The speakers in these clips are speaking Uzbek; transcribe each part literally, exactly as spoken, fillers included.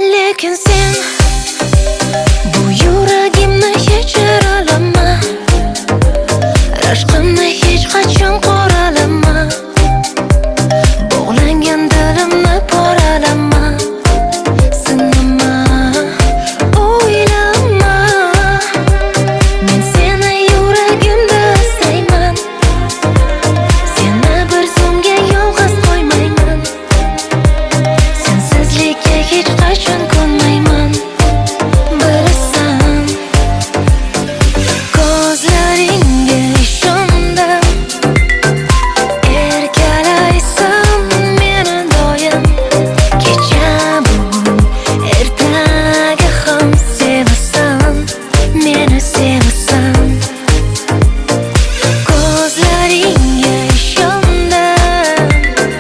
Lekin sen bu yuragimni kechira olaman, rashqimni hech qachon qoralaman, bog'langan dilimni poralaman. Sinama, o'ylama, men seni yuragimda istayman, seni bir so'mga yolg'iz qo'ymayman, sensizlikka hech qachon ko'nmayman. Bilasan, ko'zlaringga ishondim, erkalaysan meni doim, kecha bugun ertaga ham sevasan, meni sevasan. Ko'zlaringga ishondim,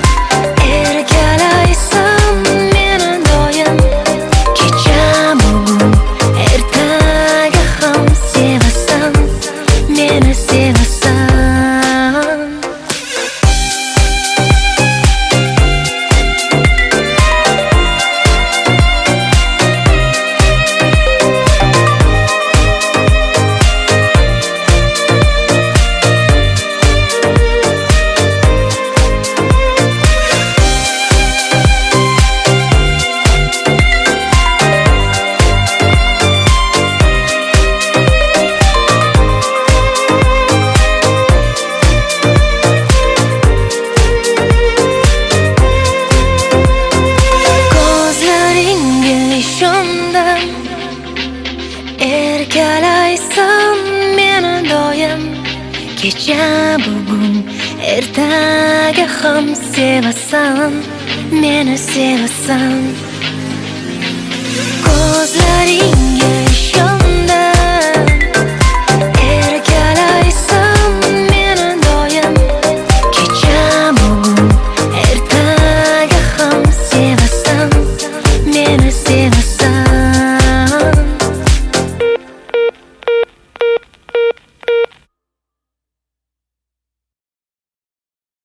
erkalaysan meni doim, kecha bugun ertaga ham sevasan, meni sevasan. Ko'zlaringga ishondim, erkalaysan meni doim, kecha bugun ertaga ham sevasan, meni sevasan. Ko'zlaring